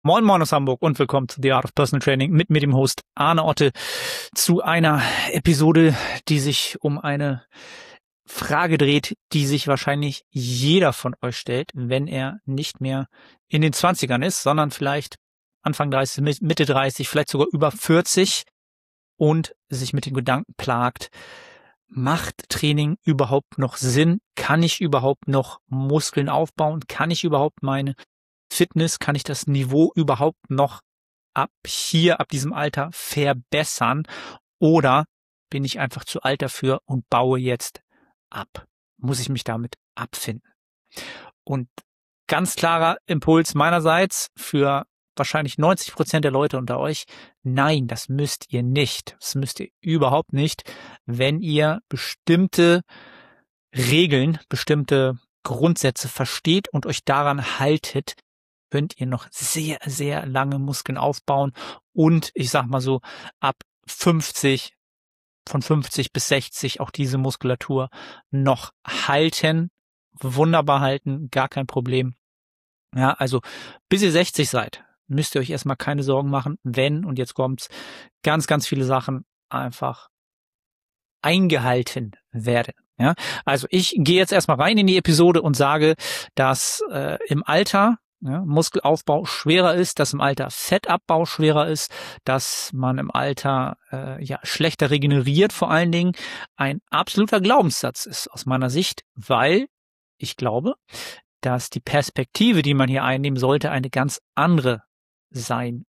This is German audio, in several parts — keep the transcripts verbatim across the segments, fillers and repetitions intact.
Moin Moin aus Hamburg und willkommen zu The Art of Personal Training mit mir, dem Host Arne Otte, zu einer Episode, die sich um eine Frage dreht, die sich wahrscheinlich jeder von euch stellt, wenn er nicht mehr in den Zwanzigern ist, sondern vielleicht Anfang dreißig, Mitte dreißig, vielleicht sogar über vierzig und sich mit dem Gedanken plagt, macht Training überhaupt noch Sinn? Kann ich überhaupt noch Muskeln aufbauen? Kann ich überhaupt meine Fitness, kann ich das Niveau überhaupt noch ab hier, ab diesem Alter verbessern? Oder bin ich einfach zu alt dafür und baue jetzt ab? Muss ich mich damit abfinden? Und ganz klarer Impuls meinerseits für wahrscheinlich neunzig Prozent der Leute unter euch: Nein, das müsst ihr nicht. Das müsst ihr überhaupt nicht, wenn ihr bestimmte Regeln, bestimmte Grundsätze versteht und euch daran haltet, könnt ihr noch sehr, sehr lange Muskeln aufbauen und ich sag mal so, ab fünfzig, von fünfzig bis sechzig auch diese Muskulatur noch halten, wunderbar halten, gar kein Problem. Ja, also bis ihr sechzig seid, müsst ihr euch erstmal keine Sorgen machen, wenn, und jetzt kommt's, ganz, ganz viele Sachen einfach eingehalten werden. Ja, also ich gehe jetzt erstmal rein in die Episode und sage, dass äh, im Alter Ja, Muskelaufbau schwerer ist, dass im Alter Fettabbau schwerer ist, dass man im Alter äh, ja schlechter regeneriert, vor allen Dingen ein absoluter Glaubenssatz ist aus meiner Sicht, weil ich glaube, dass die Perspektive, die man hier einnehmen sollte, eine ganz andere sein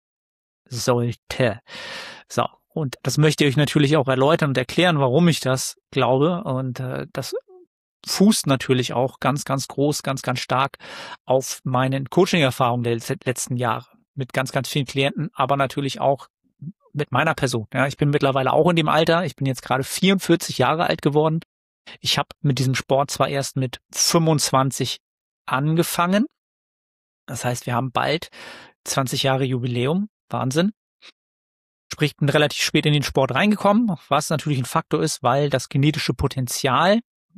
sollte. So, und das möchte ich euch natürlich auch erläutern und erklären, warum ich das glaube, und äh, das fußt natürlich auch ganz, ganz groß, ganz, ganz stark auf meinen Coaching-Erfahrungen der letzten Jahre mit ganz, ganz vielen Klienten, aber natürlich auch mit meiner Person. Ja, ich bin mittlerweile auch in dem Alter. Ich bin jetzt gerade vierundvierzig Jahre alt geworden. Ich habe mit diesem Sport zwar erst mit fünfundzwanzig angefangen. Das heißt, wir haben bald zwanzig Jahre Jubiläum. Wahnsinn. Sprich, bin relativ spät in den Sport reingekommen, was natürlich ein Faktor ist, weil das genetische Potenzial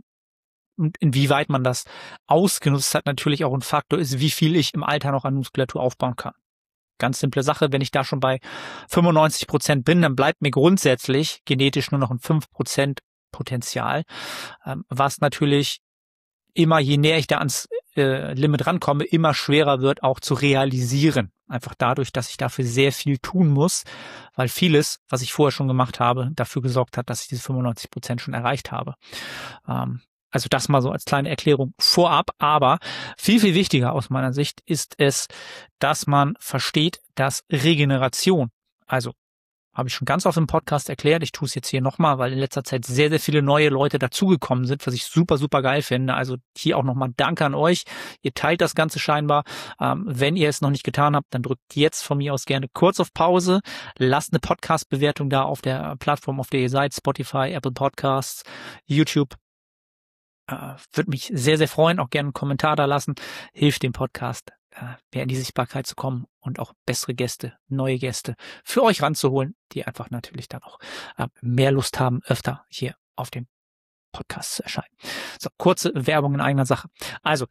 und inwieweit man das ausgenutzt hat, natürlich auch ein Faktor ist, wie viel ich im Alter noch an Muskulatur aufbauen kann. Ganz simple Sache, wenn ich da schon bei fünfundneunzig Prozent bin, dann bleibt mir grundsätzlich genetisch nur noch ein fünf Prozent Potenzial, was natürlich immer, je näher ich da ans äh, Limit rankomme, immer schwerer wird auch zu realisieren. Einfach dadurch, dass ich dafür sehr viel tun muss, weil vieles, was ich vorher schon gemacht habe, dafür gesorgt hat, dass ich diese fünfundneunzig Prozent schon erreicht habe. Ähm, Also das mal so als kleine Erklärung vorab, aber viel, viel wichtiger aus meiner Sicht ist es, dass man versteht, dass Regeneration, also habe ich schon ganz oft im Podcast erklärt, ich tue es jetzt hier nochmal, weil in letzter Zeit sehr, sehr viele neue Leute dazugekommen sind, was ich super, super geil finde. Also hier auch nochmal Danke an euch. Ihr teilt das Ganze scheinbar. Ähm, wenn ihr es noch nicht getan habt, dann drückt jetzt von mir aus gerne kurz auf Pause. Lasst eine Podcast-Bewertung da auf der Plattform, auf der ihr seid, Spotify, Apple Podcasts, YouTube. Uh, würde mich sehr, sehr freuen. Auch gerne einen Kommentar da lassen. Hilft dem Podcast, uh, mehr in die Sichtbarkeit zu kommen und auch bessere Gäste, neue Gäste für euch ranzuholen, die einfach natürlich dann auch uh, mehr Lust haben, öfter hier auf dem Podcast zu erscheinen. So, kurze Werbung in eigener Sache. Also,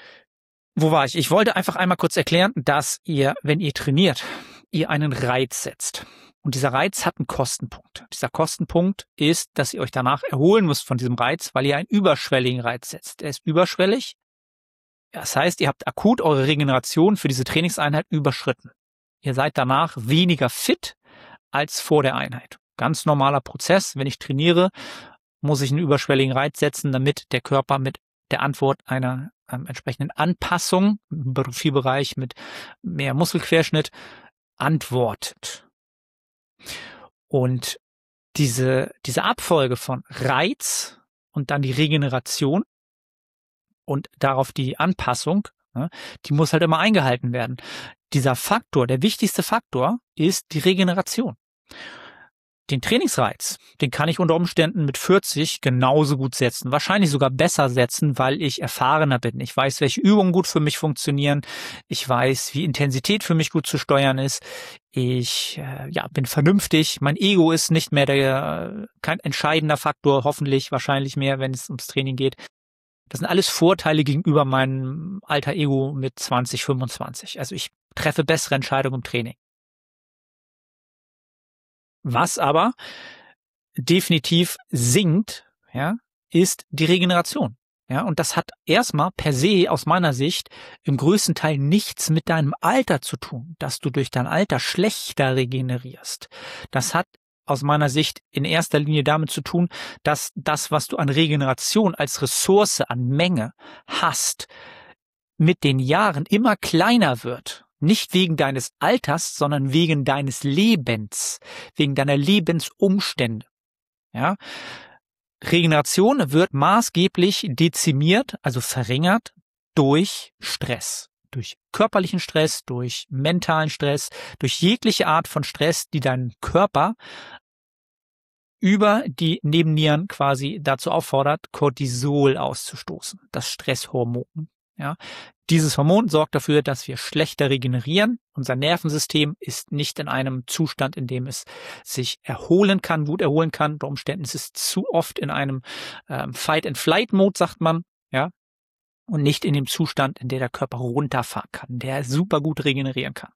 wo war ich? Ich wollte einfach einmal kurz erklären, dass ihr, wenn ihr trainiert, ihr einen Reiz setzt. Und dieser Reiz hat einen Kostenpunkt. Dieser Kostenpunkt ist, dass ihr euch danach erholen müsst von diesem Reiz, weil ihr einen überschwelligen Reiz setzt. Er ist überschwellig. Das heißt, ihr habt akut eure Regeneration für diese Trainingseinheit überschritten. Ihr seid danach weniger fit als vor der Einheit. Ganz normaler Prozess. Wenn ich trainiere, muss ich einen überschwelligen Reiz setzen, damit der Körper mit der Antwort einer ähm, entsprechenden Anpassung im Profilbereich mit mehr Muskelquerschnitt antwortet. Und diese, diese Abfolge von Reiz und dann die Regeneration und darauf die Anpassung, ne, die muss halt immer eingehalten werden. Dieser Faktor, der wichtigste Faktor, ist die Regeneration. Den Trainingsreiz, den kann ich unter Umständen mit vierzig genauso gut setzen, wahrscheinlich sogar besser setzen, weil ich erfahrener bin. Ich weiß, welche Übungen gut für mich funktionieren. Ich weiß, wie Intensität für mich gut zu steuern ist. Ich äh, ja, bin vernünftig. Mein Ego ist nicht mehr der kein entscheidender Faktor, hoffentlich, wahrscheinlich mehr, wenn es ums Training geht. Das sind alles Vorteile gegenüber meinem alter Ego mit zwanzig, fünfundzwanzig. Also ich treffe bessere Entscheidungen im Training. Was aber definitiv sinkt, ja, ist die Regeneration. Ja, und das hat erstmal per se aus meiner Sicht im größten Teil nichts mit deinem Alter zu tun, dass du durch dein Alter schlechter regenerierst. Das hat aus meiner Sicht in erster Linie damit zu tun, dass das, was du an Regeneration als Ressource, an Menge hast, mit den Jahren immer kleiner wird. Nicht wegen deines Alters, sondern wegen deines Lebens, wegen deiner Lebensumstände. Ja? Regeneration wird maßgeblich dezimiert, also verringert durch Stress. Durch körperlichen Stress, durch mentalen Stress, durch jegliche Art von Stress, die deinen Körper über die Nebennieren quasi dazu auffordert, Cortisol auszustoßen, das Stresshormon. Ja, dieses Hormon sorgt dafür, dass wir schlechter regenerieren. Unser Nervensystem ist nicht in einem Zustand, in dem es sich erholen kann, gut erholen kann. Unter Umständen ist es zu oft in einem ähm, Fight-and-Flight-Mode, sagt man, ja, und nicht in dem Zustand, in der der Körper runterfahren kann, der super gut regenerieren kann.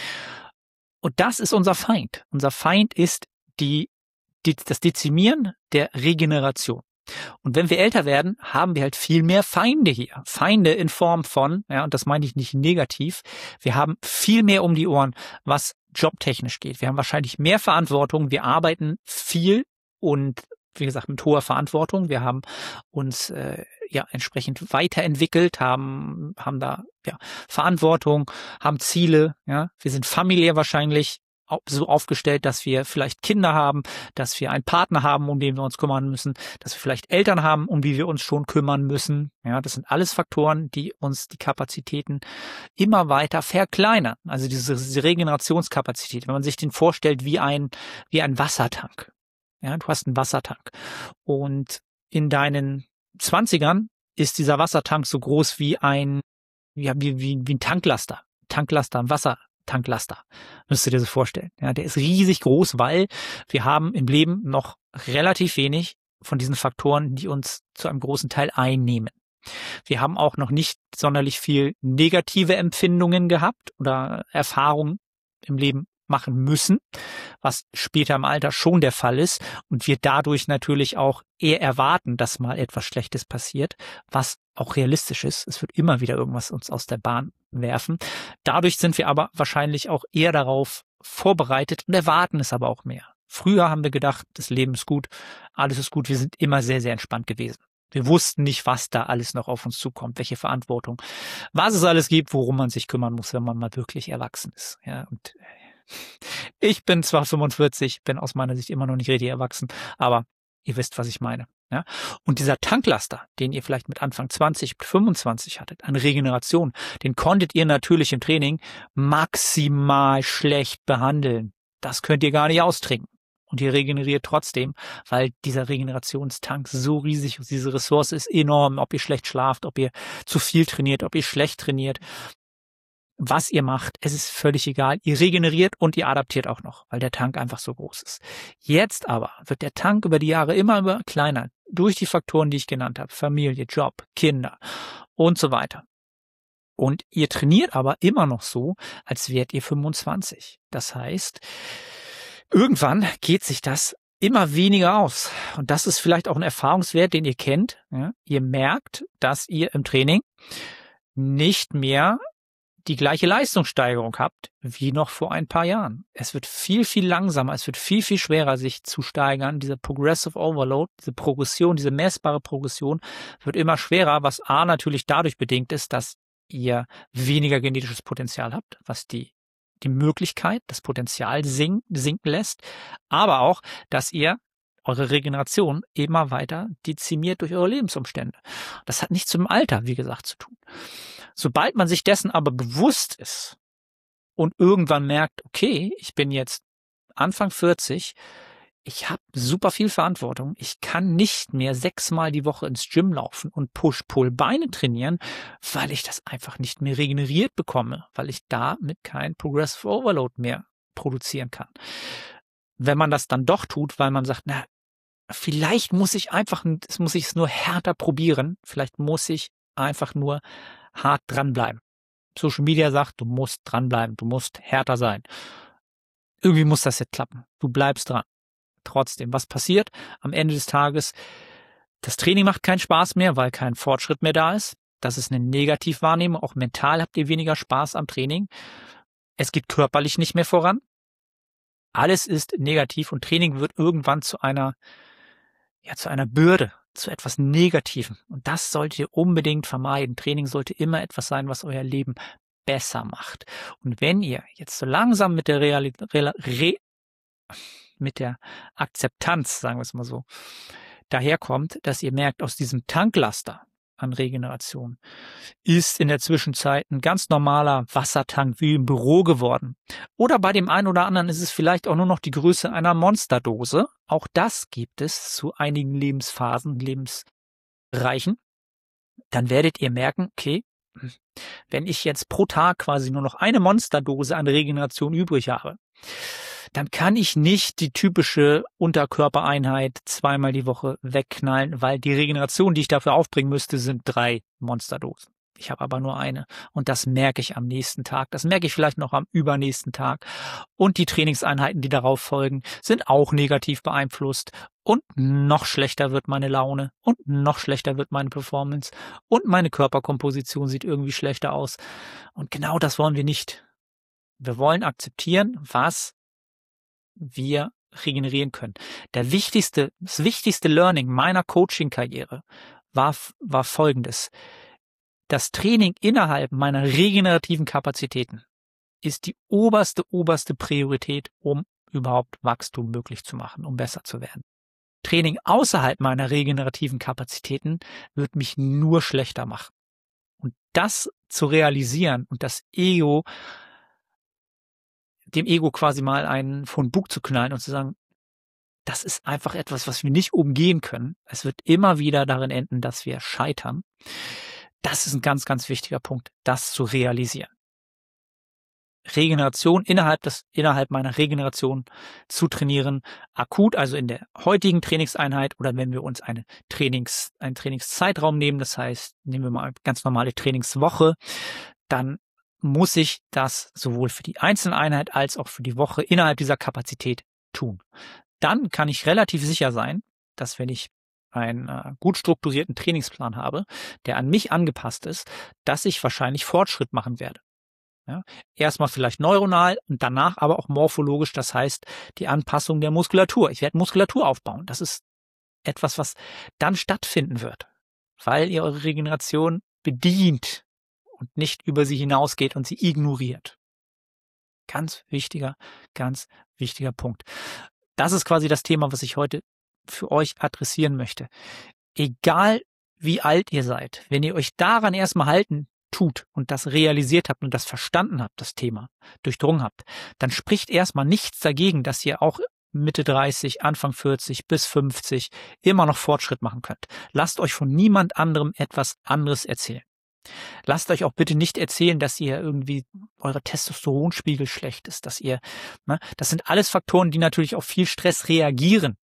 Und das ist unser Feind. Unser Feind ist die, die das Dezimieren der Regeneration. Und wenn wir älter werden, haben wir halt viel mehr Feinde hier. Feinde in Form von, ja, und das meine ich nicht negativ, wir haben viel mehr um die Ohren, was jobtechnisch geht. Wir haben wahrscheinlich mehr Verantwortung, wir arbeiten viel und wie gesagt mit hoher Verantwortung. Wir haben uns äh, ja entsprechend weiterentwickelt, haben haben da ja Verantwortung, haben Ziele, ja. Wir sind familiär wahrscheinlich so aufgestellt, dass wir vielleicht Kinder haben, dass wir einen Partner haben, um den wir uns kümmern müssen, dass wir vielleicht Eltern haben, um die wir uns schon kümmern müssen. Ja, das sind alles Faktoren, die uns die Kapazitäten immer weiter verkleinern. Also diese, diese Regenerationskapazität, wenn man sich den vorstellt wie ein, wie ein Wassertank. Ja, du hast einen Wassertank und in deinen Zwanzigern ist dieser Wassertank so groß wie ein, ja, wie, wie, wie ein Tanklaster. Tanklaster, ein Wasser. Tanklaster, müsst ihr dir so vorstellen. Ja, der ist riesig groß, weil wir haben im Leben noch relativ wenig von diesen Faktoren, die uns zu einem großen Teil einnehmen. Wir haben auch noch nicht sonderlich viel negative Empfindungen gehabt oder Erfahrungen im Leben machen müssen, was später im Alter schon der Fall ist und wir dadurch natürlich auch eher erwarten, dass mal etwas Schlechtes passiert, was auch realistisch ist. Es wird immer wieder irgendwas uns aus der Bahn werfen. Dadurch sind wir aber wahrscheinlich auch eher darauf vorbereitet und erwarten es aber auch mehr. Früher haben wir gedacht, das Leben ist gut, alles ist gut, wir sind immer sehr, sehr entspannt gewesen. Wir wussten nicht, was da alles noch auf uns zukommt, welche Verantwortung, was es alles gibt, worum man sich kümmern muss, wenn man mal wirklich erwachsen ist. Ja, und ich bin zwar fünfundvierzig, bin aus meiner Sicht immer noch nicht richtig erwachsen, aber ihr wisst, was ich meine. Ja? Und dieser Tanklaster, den ihr vielleicht mit Anfang zwanzig, fünfundzwanzig hattet, an Regeneration, den konntet ihr natürlich im Training maximal schlecht behandeln. Das könnt ihr gar nicht austrinken. Und ihr regeneriert trotzdem, weil dieser Regenerationstank so riesig ist, diese Ressource ist enorm, ob ihr schlecht schlaft, ob ihr zu viel trainiert, ob ihr schlecht trainiert. Was ihr macht, es ist völlig egal. Ihr regeneriert und ihr adaptiert auch noch, weil der Tank einfach so groß ist. Jetzt aber wird der Tank über die Jahre immer, immer kleiner durch die Faktoren, die ich genannt habe. Familie, Job, Kinder und so weiter. Und ihr trainiert aber immer noch so, als wärt ihr fünfundzwanzig. Das heißt, irgendwann geht sich das immer weniger aus. Und das ist vielleicht auch ein Erfahrungswert, den ihr kennt. Ja, ihr merkt, dass ihr im Training nicht mehr die gleiche Leistungssteigerung habt wie noch vor ein paar Jahren. Es wird viel, viel langsamer, es wird viel, viel schwerer, sich zu steigern. Diese Progressive Overload, diese Progression, diese messbare Progression wird immer schwerer, was A natürlich dadurch bedingt ist, dass ihr weniger genetisches Potenzial habt, was die die Möglichkeit, das Potenzial sink, sinken lässt, aber auch, dass ihr eure Regeneration immer weiter dezimiert durch eure Lebensumstände. Das hat nichts mit dem Alter, wie gesagt, zu tun. Sobald man sich dessen aber bewusst ist und irgendwann merkt, okay, ich bin jetzt Anfang vierzig, ich habe super viel Verantwortung, ich kann nicht mehr sechsmal die Woche ins Gym laufen und Push-Pull-Beine trainieren, weil ich das einfach nicht mehr regeneriert bekomme, weil ich damit kein Progressive Overload mehr produzieren kann. Wenn man das dann doch tut, weil man sagt, na, vielleicht muss ich einfach, das muss ich es nur härter probieren, vielleicht muss ich einfach nur hart dranbleiben. Social Media sagt, du musst dranbleiben, du musst härter sein. Irgendwie muss das jetzt klappen. Du bleibst dran. Trotzdem, was passiert? Am Ende des Tages, das Training macht keinen Spaß mehr, weil kein Fortschritt mehr da ist. Das ist eine Negativwahrnehmung. Auch mental habt ihr weniger Spaß am Training. Es geht körperlich nicht mehr voran. Alles ist negativ und Training wird irgendwann zu einer, ja, zu einer Bürde, zu etwas Negativem. Und das solltet ihr unbedingt vermeiden. Training sollte immer etwas sein, was euer Leben besser macht. Und wenn ihr jetzt so langsam mit der Realität, Re, Re, mit der Akzeptanz, sagen wir es mal so, daherkommt, dass ihr merkt, aus diesem Tanklaster an Regeneration ist in der Zwischenzeit ein ganz normaler Wassertank wie im Büro geworden. Oder bei dem einen oder anderen ist es vielleicht auch nur noch die Größe einer Monsterdose. Auch das gibt es zu einigen Lebensphasen, Lebensreichen. Dann werdet ihr merken, okay, wenn ich jetzt pro Tag quasi nur noch eine Monsterdose an Regeneration übrig habe, dann kann ich nicht die typische Unterkörpereinheit zweimal die Woche wegknallen, weil die Regeneration, die ich dafür aufbringen müsste, sind drei Monsterdosen. Ich habe aber nur eine und das merke ich am nächsten Tag. Das merke ich vielleicht noch am übernächsten Tag. Und die Trainingseinheiten, die darauf folgen, sind auch negativ beeinflusst. Und noch schlechter wird meine Laune und noch schlechter wird meine Performance und meine Körperkomposition sieht irgendwie schlechter aus. Und genau das wollen wir nicht. Wir wollen akzeptieren, was wir regenerieren können. Der wichtigste, das wichtigste Learning meiner Coaching-Karriere war, war folgendes. Das Training innerhalb meiner regenerativen Kapazitäten ist die oberste, oberste Priorität, um überhaupt Wachstum möglich zu machen, um besser zu werden. Training außerhalb meiner regenerativen Kapazitäten wird mich nur schlechter machen. Und das zu realisieren und das Ego dem Ego quasi mal einen vor den Bug zu knallen und zu sagen, das ist einfach etwas, was wir nicht umgehen können. Es wird immer wieder darin enden, dass wir scheitern. Das ist ein ganz, ganz wichtiger Punkt, das zu realisieren. Regeneration innerhalb des, innerhalb meiner Regeneration zu trainieren, akut, also in der heutigen Trainingseinheit oder wenn wir uns eine Trainings, einen Trainingszeitraum nehmen, das heißt, nehmen wir mal eine ganz normale Trainingswoche, dann muss ich das sowohl für die einzelne Einheit als auch für die Woche innerhalb dieser Kapazität tun. Dann kann ich relativ sicher sein, dass wenn ich einen äh, gut strukturierten Trainingsplan habe, der an mich angepasst ist, dass ich wahrscheinlich Fortschritt machen werde. Ja, erstmal vielleicht neuronal und danach aber auch morphologisch, das heißt die Anpassung der Muskulatur. Ich werde Muskulatur aufbauen. Das ist etwas, was dann stattfinden wird, weil ihr eure Regeneration bedient und nicht über sie hinausgeht und sie ignoriert. Ganz wichtiger, ganz wichtiger Punkt. Das ist quasi das Thema, was ich heute für euch adressieren möchte. Egal wie alt ihr seid, wenn ihr euch daran erstmal halten tut und das realisiert habt und das verstanden habt, das Thema, durchdrungen habt, dann spricht erstmal nichts dagegen, dass ihr auch Mitte dreißig, Anfang vierzig bis fünfzig immer noch Fortschritt machen könnt. Lasst euch von niemand anderem etwas anderes erzählen. Lasst euch auch bitte nicht erzählen, dass ihr irgendwie eure Testosteronspiegel schlecht ist, dass ihr, ne, das sind alles Faktoren, die natürlich auf viel Stress reagieren.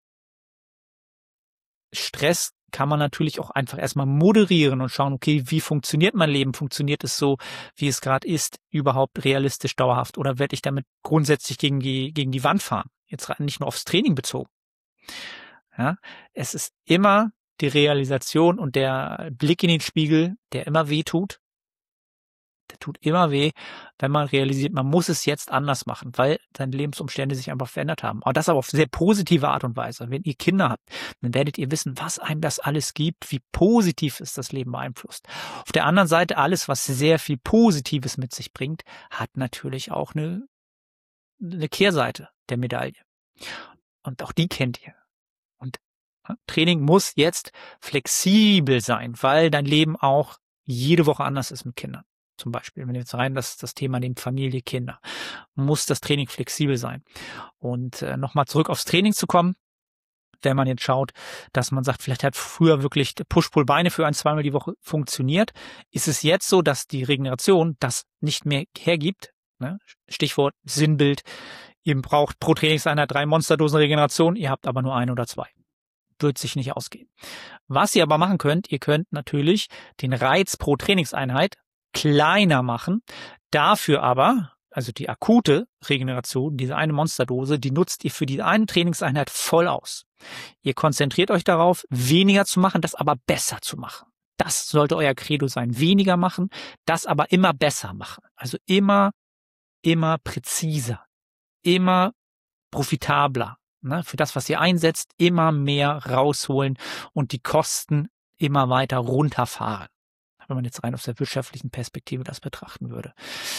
Stress kann man natürlich auch einfach erstmal moderieren und schauen, okay, wie funktioniert mein Leben? Funktioniert es so, wie es gerade ist, überhaupt realistisch dauerhaft? Oder werde ich damit grundsätzlich gegen die, gegen die Wand fahren? Jetzt nicht nur aufs Training bezogen. Ja, es ist immer die Realisation und der Blick in den Spiegel, der immer weh tut. Der tut immer weh, wenn man realisiert, man muss es jetzt anders machen, weil seine Lebensumstände sich einfach verändert haben. Aber das aber auf sehr positive Art und Weise. Wenn ihr Kinder habt, dann werdet ihr wissen, was einem das alles gibt, wie positiv es das Leben beeinflusst. Auf der anderen Seite, alles, was sehr viel Positives mit sich bringt, hat natürlich auch eine, eine Kehrseite der Medaille. Und auch die kennt ihr. Und Training muss jetzt flexibel sein, weil dein Leben auch jede Woche anders ist mit Kindern. Zum Beispiel, wenn wir jetzt rein das, das Thema nehmen, Familie, Kinder, muss das Training flexibel sein. Und äh, nochmal zurück aufs Training zu kommen, wenn man jetzt schaut, dass man sagt, vielleicht hat früher wirklich Push-Pull-Beine für ein, zweimal die Woche funktioniert, ist es jetzt so, dass die Regeneration das nicht mehr hergibt. Ne? Stichwort Sinnbild, ihr braucht pro Trainingseinheit drei Monsterdosen Regeneration, ihr habt aber nur ein oder zwei. Wird sich nicht ausgehen. Was ihr aber machen könnt, ihr könnt natürlich den Reiz pro Trainingseinheit kleiner machen. Dafür aber, also die akute Regeneration, diese eine Monsterdose, die nutzt ihr für die eine Trainingseinheit voll aus. Ihr konzentriert euch darauf, weniger zu machen, das aber besser zu machen. Das sollte euer Credo sein. Weniger machen, das aber immer besser machen. Also immer, immer präziser, immer profitabler. Ne? Für das, was ihr einsetzt, immer mehr rausholen und die Kosten immer weiter runterfahren. Wenn man jetzt rein aus der wirtschaftlichen Perspektive das betrachten würde.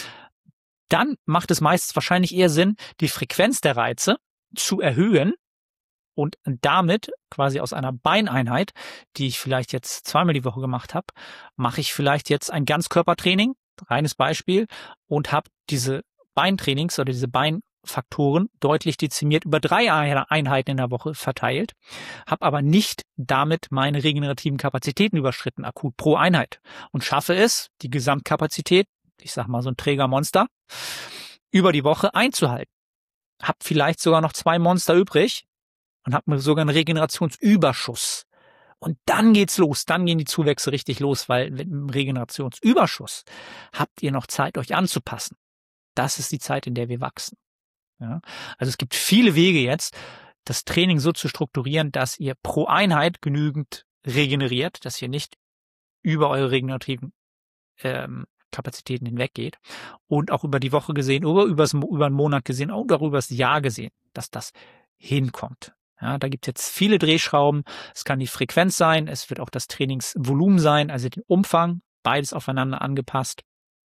Dann macht es meistens wahrscheinlich eher Sinn, die Frequenz der Reize zu erhöhen und damit quasi aus einer Beineinheit, die ich vielleicht jetzt zweimal die Woche gemacht habe, mache ich vielleicht jetzt ein Ganzkörpertraining, reines Beispiel, und habe diese Beintrainings oder diese Beinfaktoren deutlich dezimiert über drei Einheiten in der Woche verteilt, habe aber nicht damit meine regenerativen Kapazitäten überschritten, akut pro Einheit, und schaffe es, die Gesamtkapazität, ich sag mal so ein Trägermonster, über die Woche einzuhalten. Hab vielleicht sogar noch zwei Monster übrig und hab mir sogar einen Regenerationsüberschuss. Und dann geht's los, dann gehen die Zuwächse richtig los, weil mit einem Regenerationsüberschuss habt ihr noch Zeit, euch anzupassen. Das ist die Zeit, in der wir wachsen. Ja? Also es gibt viele Wege jetzt, das Training so zu strukturieren, dass ihr pro Einheit genügend regeneriert, dass ihr nicht über eure regenerativen ähm, Kapazitäten hinweggeht und auch über die Woche gesehen, oder übers, über einen Monat gesehen, oder über das Jahr gesehen, dass das hinkommt. Ja, da gibt es jetzt viele Drehschrauben. Es kann die Frequenz sein, es wird auch das Trainingsvolumen sein, also den Umfang, beides aufeinander angepasst.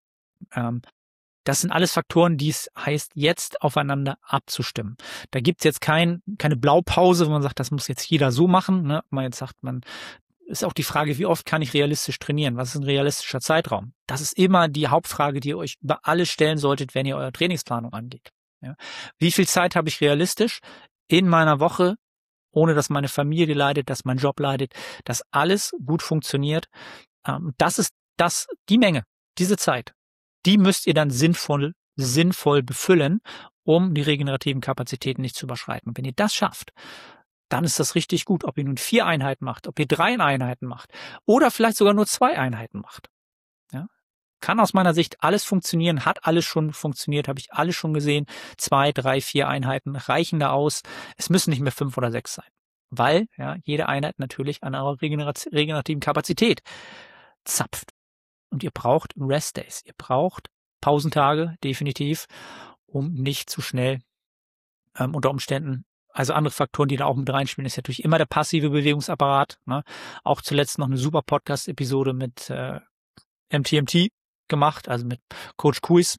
Ähm, das sind alles Faktoren, die es heißt, jetzt aufeinander abzustimmen. Da gibt es jetzt kein, keine Blaupause, wo man sagt, das muss jetzt jeder so machen. Ne? Man jetzt sagt, man ist auch die Frage, wie oft kann ich realistisch trainieren? Was ist ein realistischer Zeitraum? Das ist immer die Hauptfrage, die ihr euch über alles stellen solltet, wenn ihr eure Trainingsplanung angeht. Ja? Wie viel Zeit habe ich realistisch in meiner Woche, ohne dass meine Familie leidet, dass mein Job leidet, dass alles gut funktioniert? Ähm, das ist das, die Menge, diese Zeit. Die müsst ihr dann sinnvoll, sinnvoll befüllen, um die regenerativen Kapazitäten nicht zu überschreiten. Und wenn ihr das schafft, dann ist das richtig gut, ob ihr nun vier Einheiten macht, ob ihr drei Einheiten macht oder vielleicht sogar nur zwei Einheiten macht. Ja? Kann aus meiner Sicht alles funktionieren, hat alles schon funktioniert, habe ich alles schon gesehen. Zwei, drei, vier Einheiten reichen da aus. Es müssen nicht mehr fünf oder sechs sein, weil ja, jede Einheit natürlich an eurer regenerativen Kapazität zapft. Und ihr braucht Rest Days, ihr braucht Pausentage, definitiv, um nicht zu schnell ähm, unter Umständen. Also andere Faktoren, die da auch mit reinspielen, ist natürlich immer der passive Bewegungsapparat. Ne? Auch zuletzt noch eine super Podcast-Episode mit äh, M T M T gemacht, also mit Coach Kuis,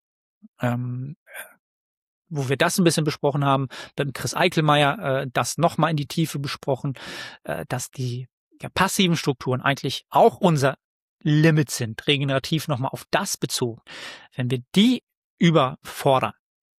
ähm, wo wir das ein bisschen besprochen haben. Mit Chris Eichelmeier äh, das nochmal in die Tiefe besprochen, äh, dass die ja, passiven Strukturen eigentlich auch unser Limit sind, regenerativ nochmal auf das bezogen. Wenn wir die überfordern,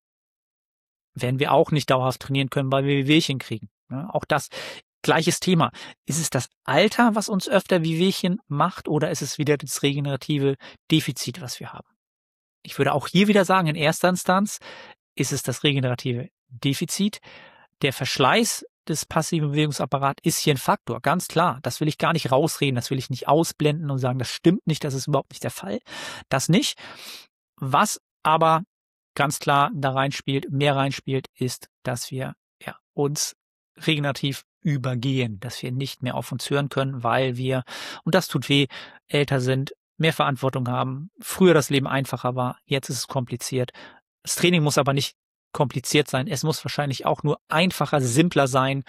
werden wir auch nicht dauerhaft trainieren können, weil wir Wehwehchen kriegen. Ja, auch das, gleiches Thema. Ist es das Alter, was uns öfter Wehwehchen macht, oder ist es wieder das regenerative Defizit, was wir haben? Ich würde auch hier wieder sagen, in erster Instanz ist es das regenerative Defizit. Der Verschleiß des passiven Bewegungsapparats ist hier ein Faktor, ganz klar. Das will ich gar nicht rausreden, das will ich nicht ausblenden und sagen, das stimmt nicht, das ist überhaupt nicht der Fall. Das nicht. Was aber ganz klar da reinspielt, mehr reinspielt, ist, dass wir ja, uns regenerativ übergehen, dass wir nicht mehr auf uns hören können, weil wir, und das tut weh, älter sind, mehr Verantwortung haben, früher das Leben einfacher war, jetzt ist es kompliziert. Das Training muss aber nicht kompliziert sein, es muss wahrscheinlich auch nur einfacher, simpler sein.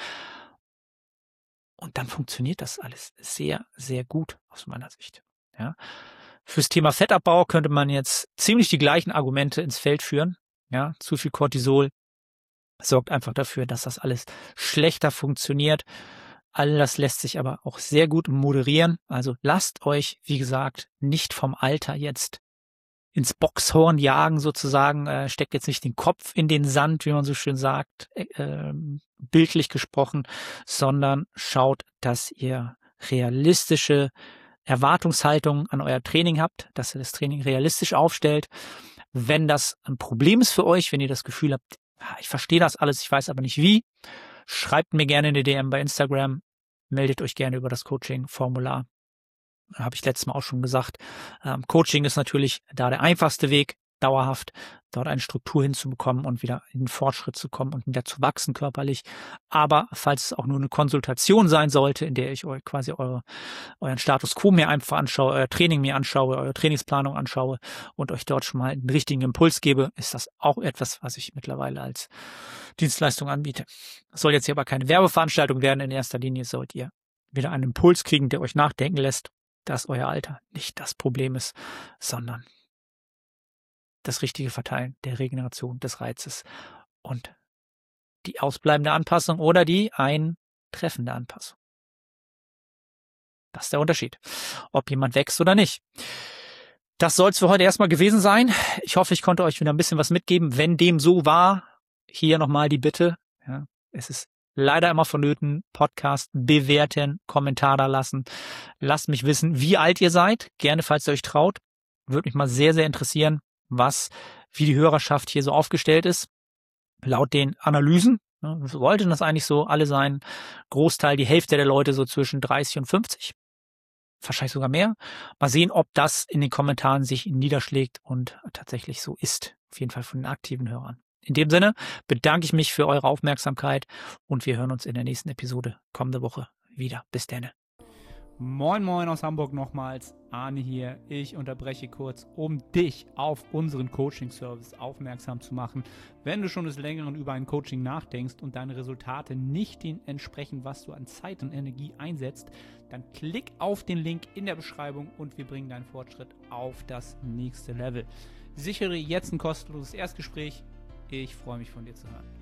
Und dann funktioniert das alles sehr, sehr gut aus meiner Sicht. Ja. Fürs Thema Fettabbau könnte man jetzt ziemlich die gleichen Argumente ins Feld führen. Ja, zu viel Cortisol sorgt einfach dafür, dass das alles schlechter funktioniert. All das lässt sich aber auch sehr gut moderieren. Also lasst euch, wie gesagt, nicht vom Alter jetzt ins Boxhorn jagen sozusagen. Äh, steckt jetzt nicht den Kopf in den Sand, wie man so schön sagt, äh, bildlich gesprochen, sondern schaut, dass ihr realistische Erwartungshaltung an euer Training habt, dass ihr das Training realistisch aufstellt. Wenn das ein Problem ist für euch, wenn ihr das Gefühl habt, ich verstehe das alles, ich weiß aber nicht wie, schreibt mir gerne eine D M bei Instagram, meldet euch gerne über das Coaching-Formular habe ich letztes Mal auch schon gesagt. Ähm, Coaching ist natürlich da der einfachste Weg, dauerhaft dort eine Struktur hinzubekommen und wieder in den Fortschritt zu kommen und wieder zu wachsen körperlich. Aber falls es auch nur eine Konsultation sein sollte, in der ich euch quasi eure, euren Status quo mir einfach anschaue, euer Training mir anschaue, eure Trainingsplanung anschaue und euch dort schon mal einen richtigen Impuls gebe, ist das auch etwas, was ich mittlerweile als Dienstleistung anbiete. Das soll jetzt hier aber keine Werbeveranstaltung werden. In erster Linie sollt ihr wieder einen Impuls kriegen, der euch nachdenken lässt, dass euer Alter nicht das Problem ist, sondern das richtige Verteilen der Regeneration des Reizes und die ausbleibende Anpassung oder die eintreffende Anpassung. Das ist der Unterschied, ob jemand wächst oder nicht. Das soll es für heute erstmal gewesen sein. Ich hoffe, ich konnte euch wieder ein bisschen was mitgeben. Wenn dem so war, hier nochmal die Bitte. Ja, es ist leider immer vonnöten, Podcast bewerten, Kommentar da lassen. Lasst mich wissen, wie alt ihr seid. Gerne, falls ihr euch traut. Würde mich mal sehr, sehr interessieren, was, wie die Hörerschaft hier so aufgestellt ist. Laut den Analysen, ne, sollten das eigentlich so alle sein. Großteil, die Hälfte der Leute so zwischen dreißig und fünfzig. Wahrscheinlich sogar mehr. Mal sehen, ob das in den Kommentaren sich niederschlägt und tatsächlich so ist. Auf jeden Fall von den aktiven Hörern. In dem Sinne bedanke ich mich für eure Aufmerksamkeit und wir hören uns in der nächsten Episode kommende Woche wieder. Bis dann. Moin Moin aus Hamburg nochmals, Arne hier. Ich unterbreche kurz, um dich auf unseren Coaching-Service aufmerksam zu machen. Wenn du schon des Längeren über ein Coaching nachdenkst und deine Resultate nicht dem entsprechen, was du an Zeit und Energie einsetzt, dann klick auf den Link in der Beschreibung und wir bringen deinen Fortschritt auf das nächste Level. Sichere jetzt ein kostenloses Erstgespräch. Ich freue mich, von dir zu hören.